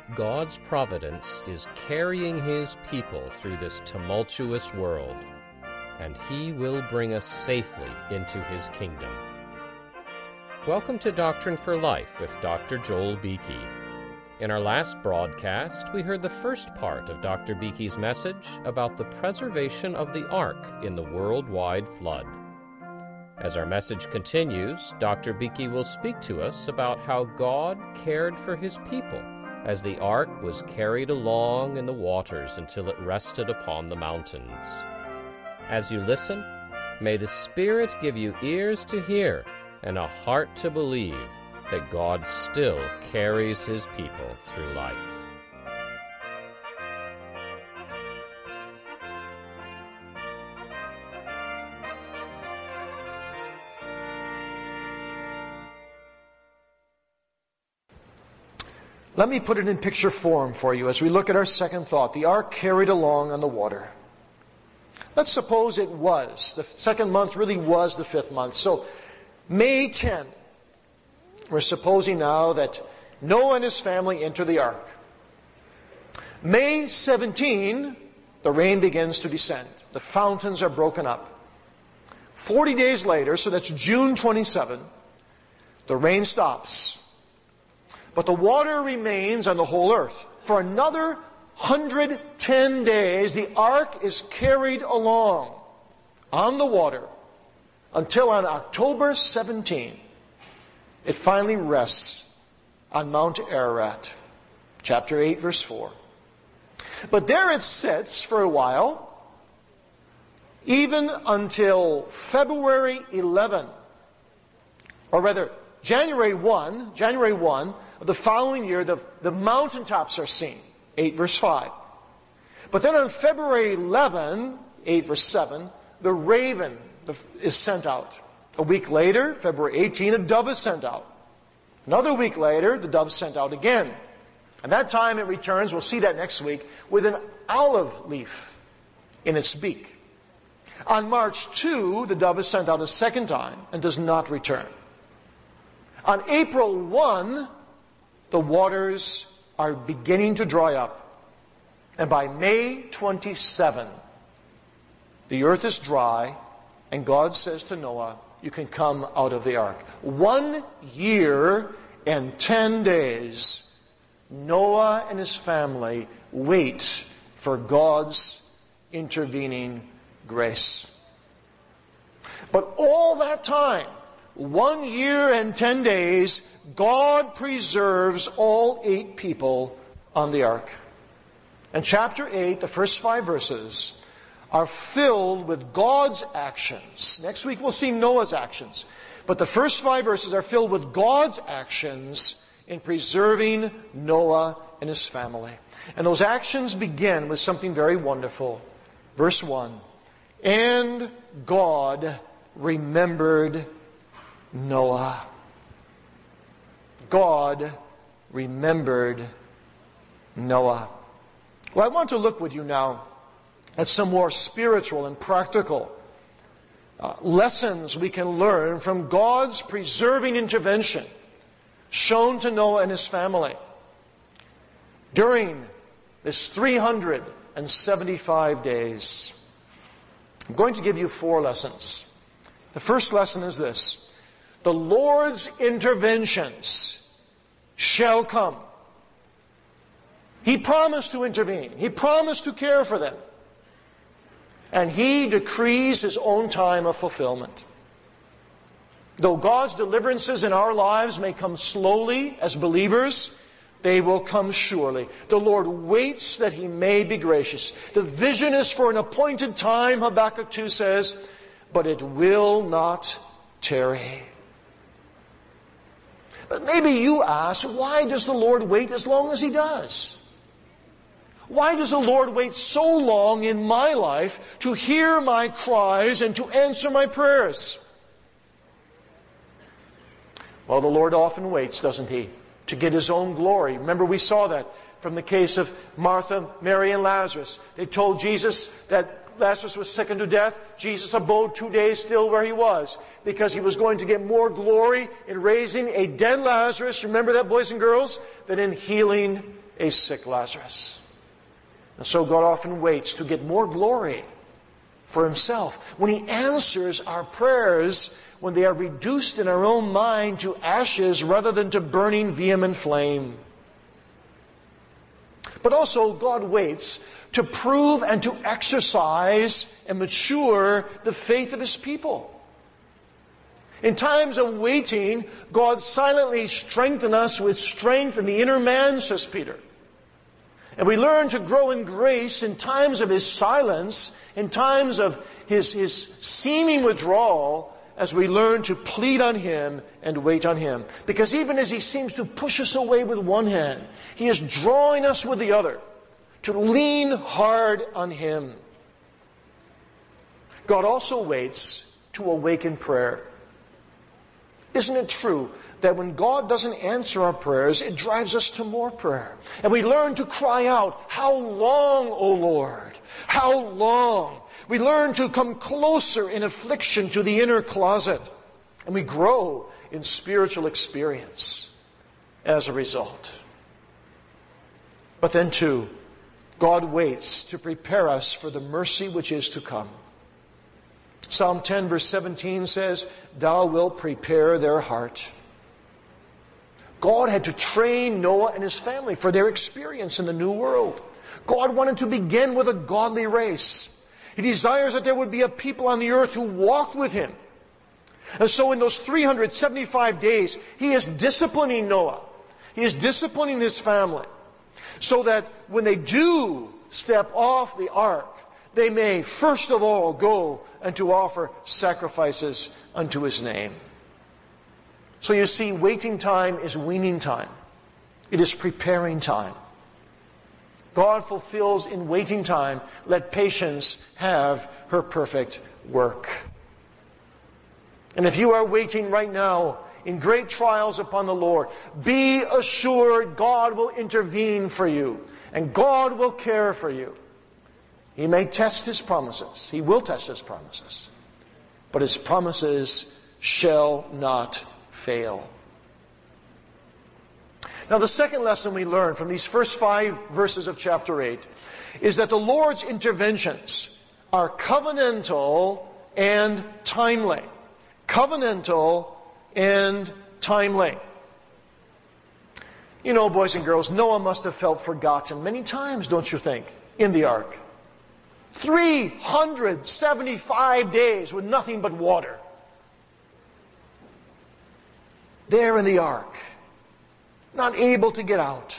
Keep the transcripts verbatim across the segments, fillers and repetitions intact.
God's providence is carrying His people through this tumultuous world, and He will bring us safely into His kingdom. Welcome to Doctrine for Life with Doctor Joel Beeke. In our last broadcast, we heard the first part of Doctor Beeke's message about the preservation of the ark in the worldwide flood. As our message continues, Doctor Beeke will speak to us about how God cared for His people as the ark was carried along in the waters until it rested upon the mountains. As you listen, may the Spirit give you ears to hear and a heart to believe that God still carries His people through life. Let me put it in picture form for you as we look at our second thought, the ark carried along on the water. Let's suppose it was. The second month really was the fifth month. So, May tenth, we're supposing now that Noah and his family enter the ark. May seventeenth, the rain begins to descend. The fountains are broken up. Forty days later, so that's June twenty-seventh, the rain stops. But the water remains on the whole earth. For another one hundred ten days, the ark is carried along on the water until on October seventeenth, it finally rests on Mount Ararat, chapter eight, verse four. But there it sits for a while, even until February eleventh, or rather January first, January first of the following year, the, the mountaintops are seen, eight verse five. But then on February eleventh, eight verse seven, the raven is sent out. A week later, February eighteenth, a dove is sent out. Another week later, the dove is sent out again. And that time it returns, we'll see that next week, with an olive leaf in its beak. On March second, the dove is sent out a second time and does not return. On April first, the waters are beginning to dry up. And by May twenty-seventh, the earth is dry, and God says to Noah, you can come out of the ark. One year and ten days, Noah and his family wait for God's intervening grace. But all that time, one year and ten days, God preserves all eight people on the ark. And chapter eight, the first five verses, are filled with God's actions. Next week we'll see Noah's actions. But the first five verses are filled with God's actions in preserving Noah and his family. And those actions begin with something very wonderful. Verse one, and God remembered Noah. God remembered Noah. Well, I want to look with you now at some more spiritual and practical uh, lessons we can learn from God's preserving intervention shown to Noah and his family during this three hundred seventy-five days. I'm going to give you four lessons. The first lesson is this: the Lord's interventions shall come. He promised to intervene. He promised to care for them. And He decrees His own time of fulfillment. Though God's deliverances in our lives may come slowly as believers, they will come surely. The Lord waits that He may be gracious. The vision is for an appointed time, Habakkuk two says, but it will not tarry. But maybe you ask, why does the Lord wait as long as He does? Why does the Lord wait so long in my life to hear my cries and to answer my prayers? Well, the Lord often waits, doesn't He, to get His own glory. Remember, we saw that from the case of Martha, Mary, and Lazarus. They told Jesus that Lazarus was sick unto death. Jesus abode two days still where he was, because he was going to get more glory in raising a dead Lazarus, remember that, boys and girls, than in healing a sick Lazarus. And so God often waits to get more glory for himself when he answers our prayers when they are reduced in our own mind to ashes rather than to burning vehement flame. But also God waits to prove and to exercise and mature the faith of his people. In times of waiting, God silently strengthens us with strength in the inner man, says Peter. And we learn to grow in grace in times of his silence, in times of his, his seeming withdrawal, as we learn to plead on him and wait on him. Because even as he seems to push us away with one hand, he is drawing us with the other to lean hard on him. God also waits to awaken prayer. Isn't it true that when God doesn't answer our prayers, it drives us to more prayer? And we learn to cry out, "How long, O Lord? How long?" We learn to come closer in affliction to the inner closet. And we grow in spiritual experience as a result. But then too, God waits to prepare us for the mercy which is to come. Psalm ten verse seventeen says, "Thou wilt prepare their heart." God had to train Noah and his family for their experience in the new world. God wanted to begin with a godly race. He desires that there would be a people on the earth who walked with him. And so in those three hundred seventy-five days, he is disciplining Noah. He is disciplining his family. So that when they do step off the ark, they may first of all go and to offer sacrifices unto his name. So you see, waiting time is weaning time. It is preparing time. God fulfills in waiting time. Let patience have her perfect work. And if you are waiting right now in great trials upon the Lord, be assured God will intervene for you. And God will care for you. He may test his promises. He will test his promises. But his promises shall not fail. Now, the second lesson we learn from these first five verses of chapter eight is that the Lord's interventions are covenantal and timely. Covenantal and timely. You know, boys and girls, Noah must have felt forgotten many times, don't you think, in the ark? three hundred seventy-five days with nothing but water. There in the ark, not able to get out.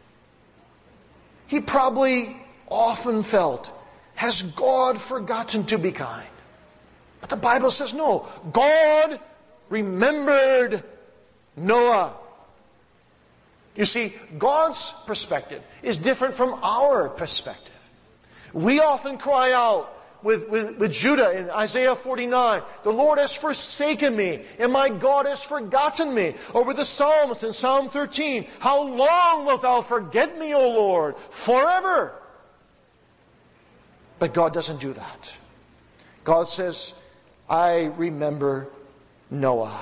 He probably often felt, has God forgotten to be kind? But the Bible says no. God remembered Noah. You see, God's perspective is different from our perspective. We often cry out with, with, with Judah in Isaiah forty-nine, "The Lord has forsaken me, and my God has forgotten me." Or with the psalmist in Psalm thirteen, "How long wilt thou forget me, O Lord? Forever." But God doesn't do that. God says, "I remember Noah."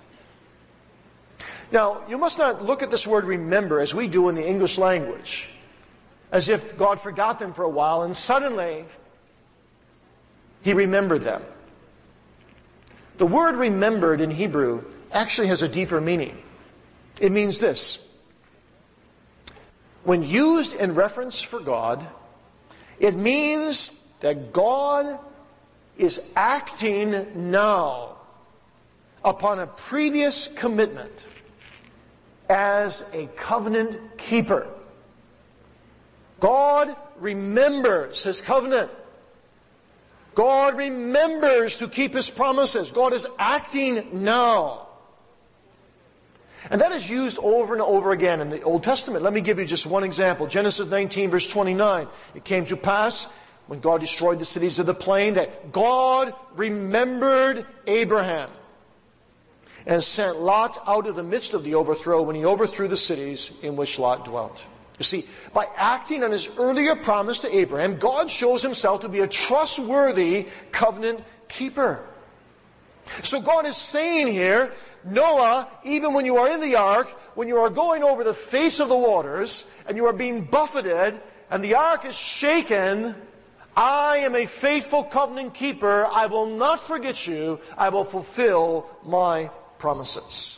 Now, you must not look at this word remember as we do in the English language, as if God forgot them for a while and suddenly he remembered them. The word remembered in Hebrew actually has a deeper meaning. It means this: when used in reference for God, it means that God is acting now upon a previous commitment as a covenant keeper. God remembers his covenant. God remembers to keep his promises. God is acting now. And that is used over and over again in the Old Testament. Let me give you just one example. Genesis nineteen verse twenty-nine. It came to pass when God destroyed the cities of the plain that God remembered Abraham and sent Lot out of the midst of the overthrow when he overthrew the cities in which Lot dwelt. You see, by acting on his earlier promise to Abraham, God shows himself to be a trustworthy covenant keeper. So God is saying here Noah, even when you are in the ark, when you are going over the face of the waters, and you are being buffeted, and the ark is shaken, I am a faithful covenant keeper. I will not forget you. I will fulfill my promises.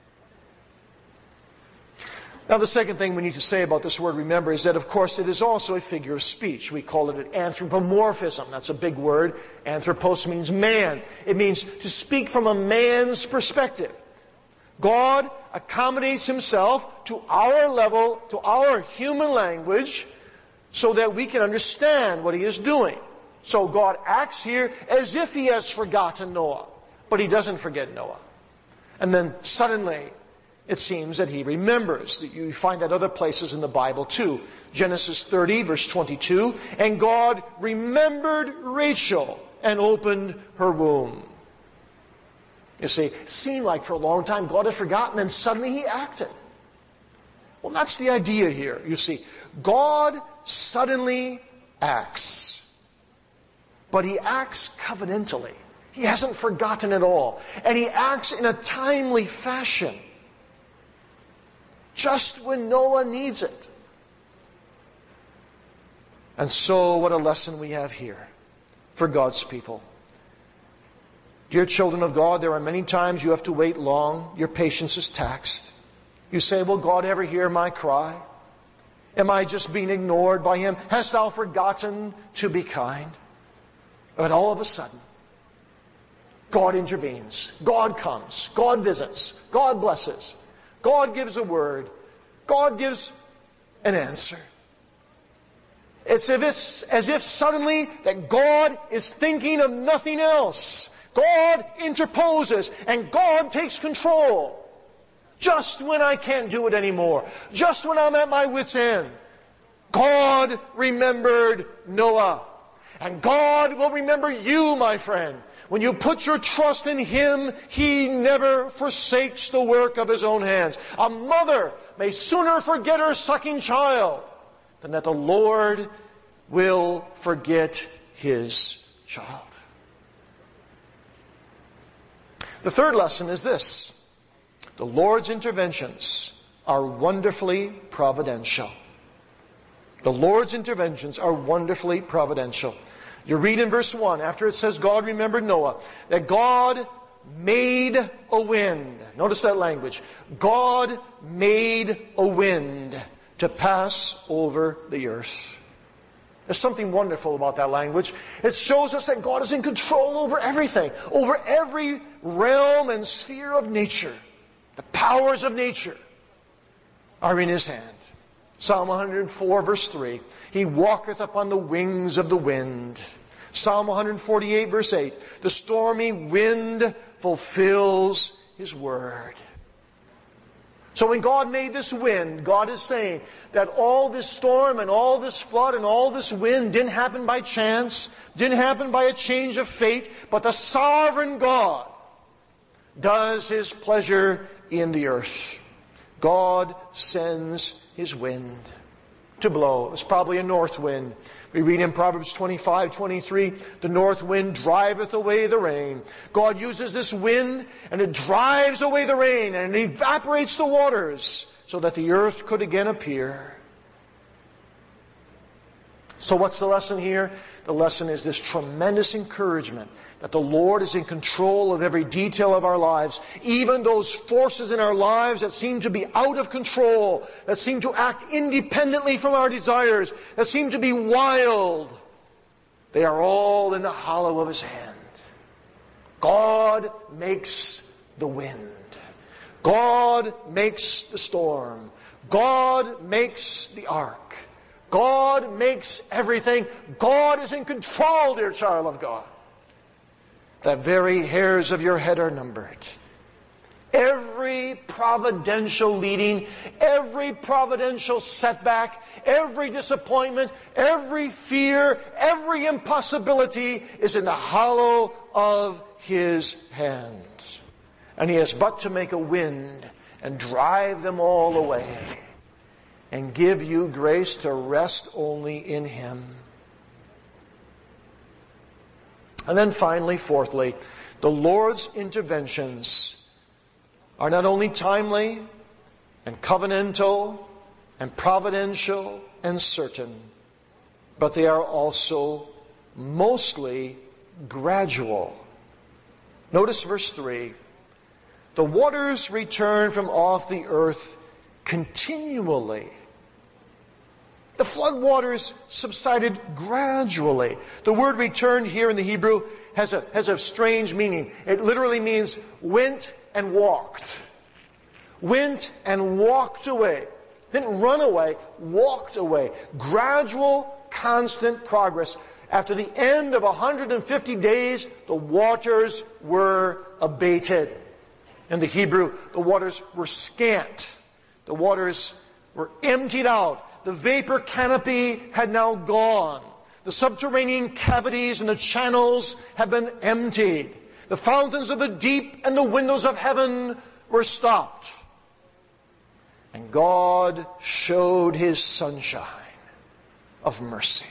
Now, the second thing we need to say about this word remember is that, of course, it is also a figure of speech. We call it an anthropomorphism. That's a big word. Anthropos means man. It means to speak from a man's perspective. God accommodates himself to our level, to our human language, so that we can understand what he is doing. So God acts here as if he has forgotten Noah, but he doesn't forget Noah. And then suddenly, it seems that he remembers. You find that other places in the Bible too. Genesis thirty, verse twenty-two, and God remembered Rachel and opened her womb. You see, it seemed like for a long time God had forgotten, and suddenly he acted. Well, that's the idea here. You see, God suddenly acts. But he acts covenantally. He hasn't forgotten at all. And he acts in a timely fashion. Just when Noah needs it. And so, what a lesson we have here for God's people. Dear children of God, there are many times you have to wait long. Your patience is taxed. You say, will God ever hear my cry? Am I just being ignored by him? Hast thou forgotten to be kind? But all of a sudden, God intervenes. God comes. God visits. God blesses. God gives a word. God gives an answer. It's as if, as if suddenly that God is thinking of nothing else. God interposes and God takes control. Just when I can't do it anymore. Just when I'm at my wit's end. God remembered Noah. And God will remember you, my friend. When you put your trust in him, he never forsakes the work of his own hands. A mother may sooner forget her sucking child than that the Lord will forget his child. The third lesson is this. The Lord's interventions are wonderfully providential. The Lord's interventions are wonderfully providential. You read in verse one, after it says God remembered Noah, that God made a wind. Notice that language. God made a wind to pass over the earth. There's something wonderful about that language. It shows us that God is in control over everything, over every realm and sphere of nature. The powers of nature are in his hand. Psalm one hundred four, verse three. He walketh upon the wings of the wind. Psalm one forty-eight, verse eight. The stormy wind fulfills his word. So when God made this wind, God is saying that all this storm and all this flood and all this wind didn't happen by chance, didn't happen by a change of fate, but the sovereign God does his pleasure in the earth. God sends his wind to blow. It's probably a north wind. We read in Proverbs twenty-five, twenty-three, the north wind driveth away the rain. God uses this wind and it drives away the rain and it evaporates the waters so that the earth could again appear. So what's the lesson here? The lesson is this tremendous encouragement that the Lord is in control of every detail of our lives. Even those forces in our lives that seem to be out of control, that seem to act independently from our desires, that seem to be wild, they are all in the hollow of his hand. God makes the wind. God makes the storm. God makes the ark. God makes everything. God is in control, dear child of God. The very hairs of your head are numbered. Every providential leading, every providential setback, every disappointment, every fear, every impossibility is in the hollow of his hands. And he has but to make a wind and drive them all away and give you grace to rest only in him. And then finally, fourthly, the Lord's interventions are not only timely and covenantal and providential and certain, but they are also mostly gradual. Notice verse three. The waters return from off the earth continually. The flood waters subsided gradually. The word returned here in the Hebrew has a, has a strange meaning. It literally means went and walked. Went and walked away. Didn't run away, walked away. Gradual, constant progress. After the end of one hundred fifty days, the waters were abated. In the Hebrew, the waters were scant. The waters were emptied out. The vapor canopy had now gone. The subterranean cavities and the channels had been emptied. The fountains of the deep and the windows of heaven were stopped. And God showed His sunshine of mercy.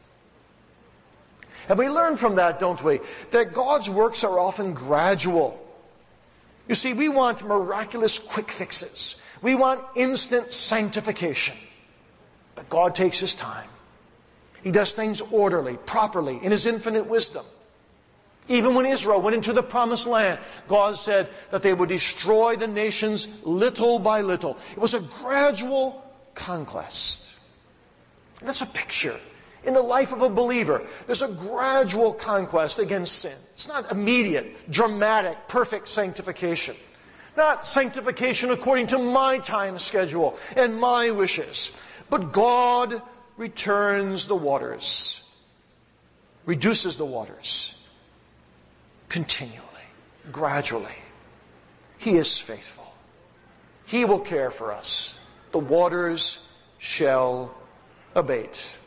And we learn from that, don't we, that God's works are often gradual. You see, we want miraculous quick fixes. We want instant sanctification. But God takes His time. He does things orderly, properly, in His infinite wisdom. Even when Israel went into the promised land, God said that they would destroy the nations little by little. It was a gradual conquest. And that's a picture. In the life of a believer, there's a gradual conquest against sin. It's not immediate, dramatic, perfect sanctification. Not sanctification according to my time schedule and my wishes. But God returns the waters, reduces the waters, continually, gradually. He is faithful. He will care for us. The waters shall abate.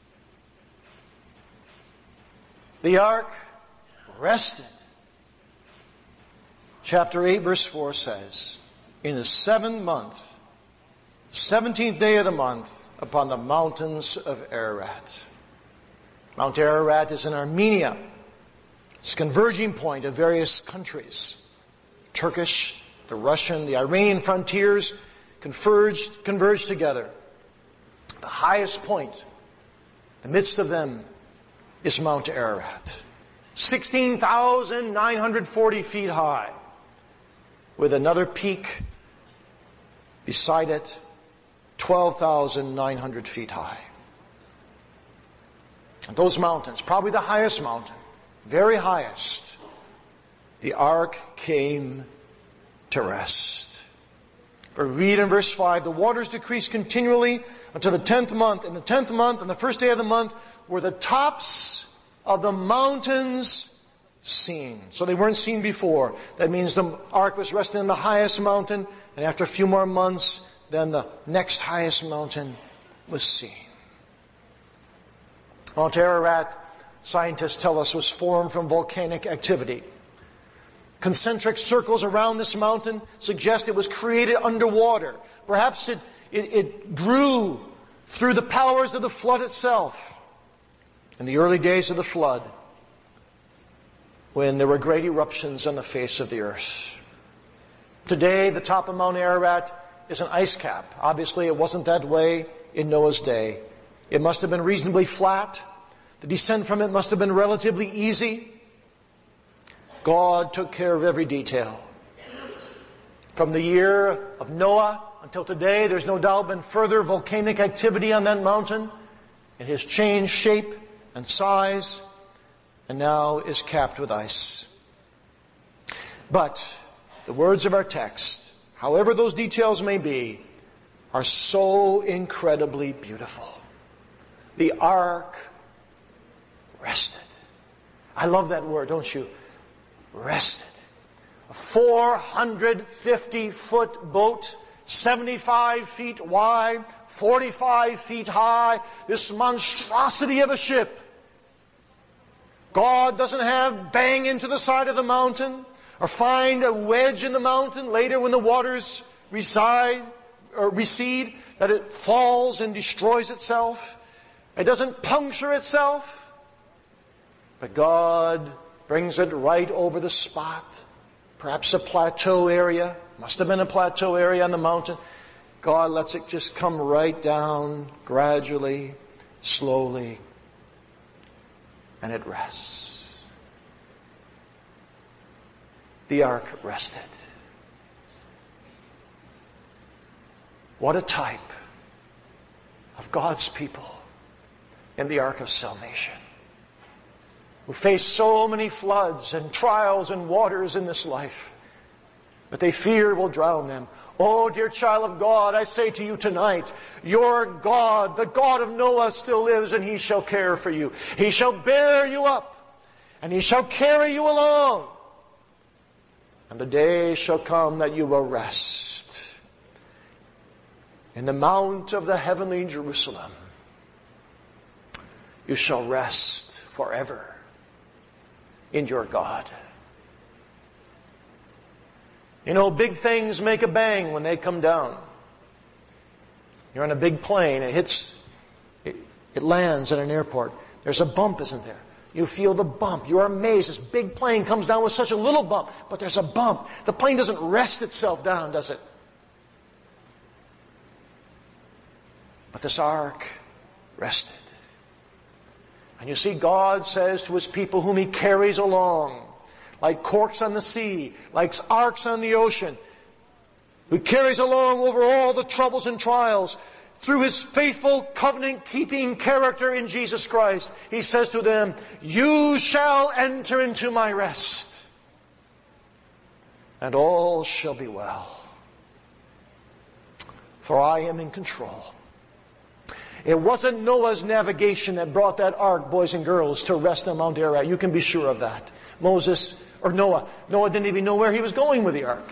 The ark rested. Chapter eight, verse four says, in the seventh month, seventeenth day of the month, upon the mountains of Ararat. Mount Ararat is in Armenia. It's a converging point of various countries. Turkish, the Russian, the Iranian frontiers converged, converged together. The highest point, in the midst of them, is Mount Ararat. sixteen thousand nine hundred forty feet high, with another peak beside it, twelve thousand nine hundred feet high. And those mountains, probably the highest mountain, very highest, the ark came to rest. We read in verse five, the waters decreased continually until the tenth month. In the tenth month, on the first day of the month, were the tops of the mountains seen. So they weren't seen before. That means the ark was resting on the highest mountain, and after a few more months, then the next highest mountain was seen. Mount Ararat, scientists tell us, was formed from volcanic activity. Concentric circles around this mountain suggest it was created underwater. Perhaps it, it, it grew through the powers of the flood itself. In the early days of the flood, when there were great eruptions on the face of the earth. Today, the top of Mount Ararat is an ice cap. Obviously, it wasn't that way in Noah's day. It must have been reasonably flat. The descent from it must have been relatively easy. God took care of every detail. From the year of Noah until today, there's no doubt been further volcanic activity on that mountain. It has changed shape and size, and now is capped with ice. But the words of our text, however those details may be, are so incredibly beautiful. The ark rested. I love that word, don't you? Rested. A four hundred fifty foot boat, seventy-five feet wide, forty-five feet high, this monstrosity of a ship. God doesn't have bang into the side of the mountain or find a wedge in the mountain later when the waters reside or recede, that it falls and destroys itself. It doesn't puncture itself. But God brings it right over the spot, perhaps a plateau area, Must have been a plateau area on the mountain. God lets it just come right down gradually, slowly, and it rests. The ark rested. What a type of God's people in the ark of salvation, who face so many floods and trials and waters in this life, but they fear will drown them. Oh, dear child of God, I say to you tonight, your God, the God of Noah, still lives, and He shall care for you. He shall bear you up, and He shall carry you along. And the day shall come that you will rest in the mount of the heavenly Jerusalem. You shall rest forever in your God. You know, big things make a bang when they come down. You're on a big plane, it hits, it, it lands at an airport. There's a bump, isn't there? You feel the bump. You're amazed. This big plane comes down with such a little bump, but there's a bump. The plane doesn't rest itself down, does it? But this ark rested. And you see, God says to His people whom He carries along, like corks on the sea, like arks on the ocean, who carries along over all the troubles and trials, through His faithful covenant-keeping character in Jesus Christ, He says to them, you shall enter into my rest, and all shall be well. For I am in control. It wasn't Noah's navigation that brought that ark, boys and girls, to rest on Mount Ararat. You can be sure of that. Moses, or Noah, Noah didn't even know where he was going with the ark.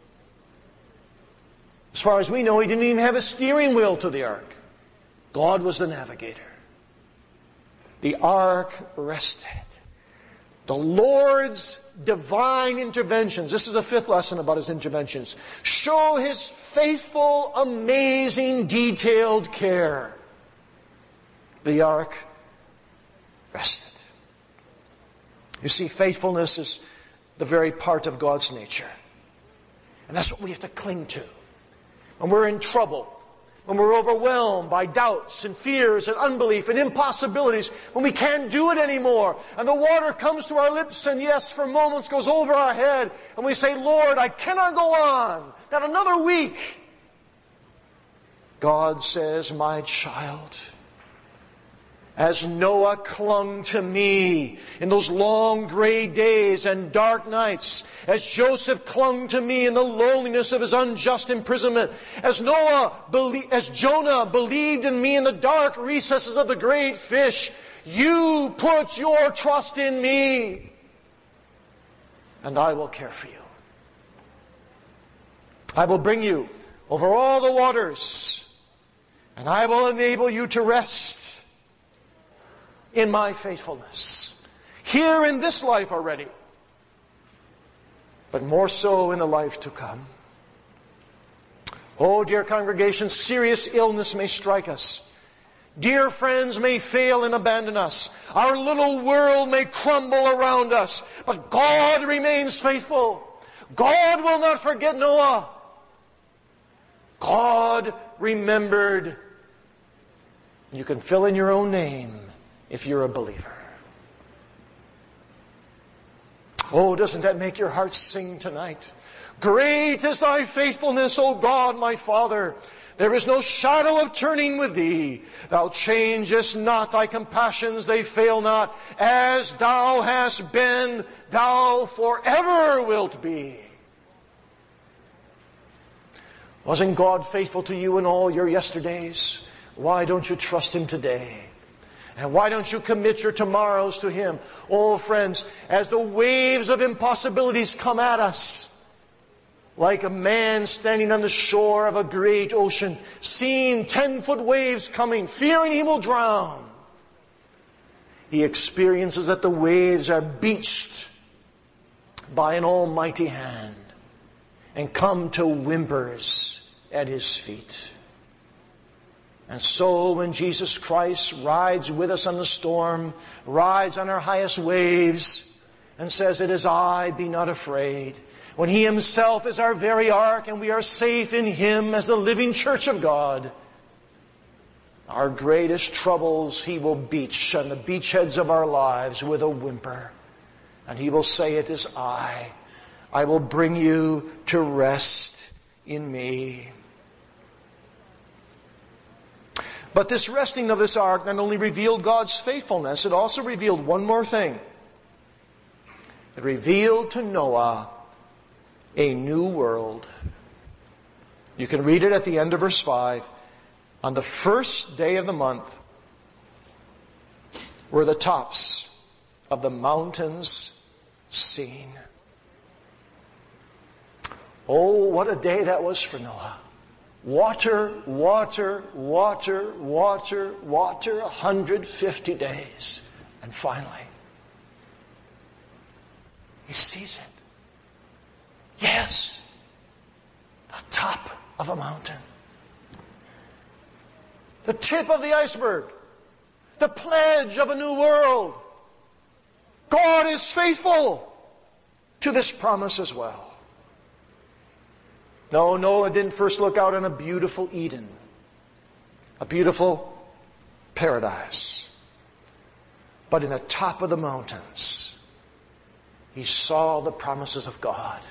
As far as we know, he didn't even have a steering wheel to the ark. God was the navigator. The ark rested. The Lord's divine interventions, this is a fifth lesson about His interventions, show His faithful, amazing, detailed care. The ark rested. You see, faithfulness is the very part of God's nature. And that's what we have to cling to. When we're in trouble, when we're overwhelmed by doubts and fears and unbelief and impossibilities, when we can't do it anymore, and the water comes to our lips and yes, for moments goes over our head, and we say, Lord, I cannot go on, not another week. God says, my child, as Noah clung to me in those long gray days and dark nights, as Joseph clung to me in the loneliness of his unjust imprisonment, as Noah, as Jonah believed in me in the dark recesses of the great fish, you put your trust in me, and I will care for you. I will bring you over all the waters, and I will enable you to rest in my faithfulness. Here in this life already, but more so in the life to come. Oh, dear congregation, serious illness may strike us. Dear friends may fail and abandon us. Our little world may crumble around us. But God remains faithful. God will not forget Noah. God remembered. You can fill in your own name if you're a believer. Oh, doesn't that make your heart sing tonight? Great is thy faithfulness, O God, my Father. There is no shadow of turning with thee. Thou changest not, thy compassions, they fail not. As thou hast been, thou forever wilt be. Wasn't God faithful to you in all your yesterdays? Why don't you trust Him today? And why don't you commit your tomorrows to Him? Oh, friends, as the waves of impossibilities come at us, like a man standing on the shore of a great ocean, seeing ten-foot waves coming, fearing he will drown, he experiences that the waves are beached by an almighty hand and come to whimpers at His feet. And so when Jesus Christ rides with us on the storm, rides on our highest waves, and says, "It is I, be not afraid," when He Himself is our very ark and we are safe in Him as the living church of God, our greatest troubles He will beach on the beachheads of our lives with a whimper. And He will say, "It is I. I will bring you to rest in Me." But this resting of this ark not only revealed God's faithfulness, it also revealed one more thing. It revealed to Noah a new world. You can read it at the end of verse five. On the first day of the month were the tops of the mountains seen. Oh, what a day that was for Noah. Water, water, water, water, water, one hundred fifty days. And finally, he sees it. Yes, the top of a mountain. The tip of the iceberg. The pledge of a new world. God is faithful to this promise as well. No, Noah didn't first look out on a beautiful Eden, a beautiful paradise. But in the top of the mountains, he saw the promises of God.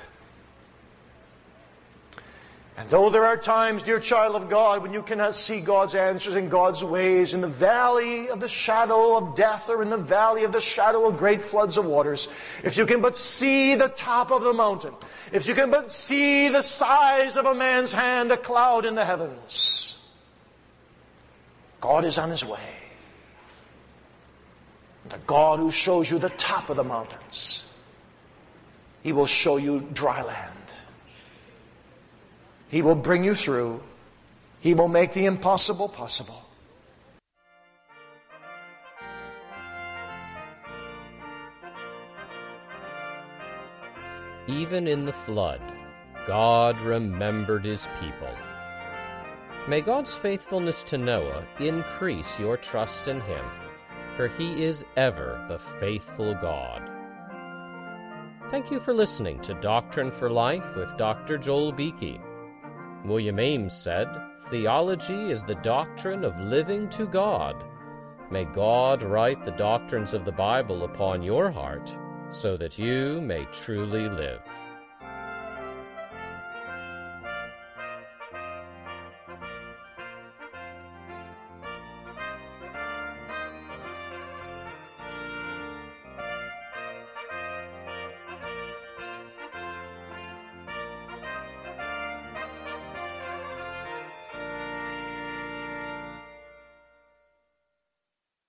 And though there are times, dear child of God, when you cannot see God's answers and God's ways in the valley of the shadow of death or in the valley of the shadow of great floods of waters, if you can but see the top of the mountain, if you can but see the size of a man's hand, a cloud in the heavens, God is on His way. And the God who shows you the top of the mountains, He will show you dry land. He will bring you through. He will make the impossible possible. Even in the flood, God remembered His people. May God's faithfulness to Noah increase your trust in Him, for He is ever the faithful God. Thank you for listening to Doctrine for Life with Doctor Joel Beeke. William Ames said, "Theology is the doctrine of living to God." May God write the doctrines of the Bible upon your heart so that you may truly live.